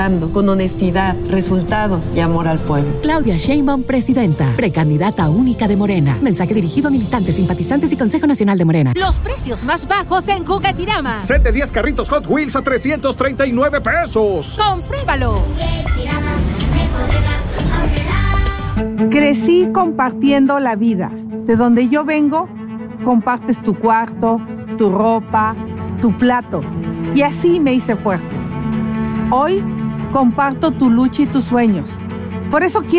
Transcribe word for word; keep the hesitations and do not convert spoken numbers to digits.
Con honestidad, resultados y amor al pueblo. Claudia Sheinbaum, presidenta. Precandidata única de Morena. Mensaje dirigido a militantes, simpatizantes y Consejo Nacional de Morena. Los precios más bajos en Juguetirama. Set de diez carritos Hot Wheels a trescientos treinta y nueve pesos. ¡Compruébalo! Crecí compartiendo la vida. De donde yo vengo, compartes tu cuarto, tu ropa, tu plato. Y así me hice fuerte. Hoy comparto tu lucha y tus sueños. Por eso quiero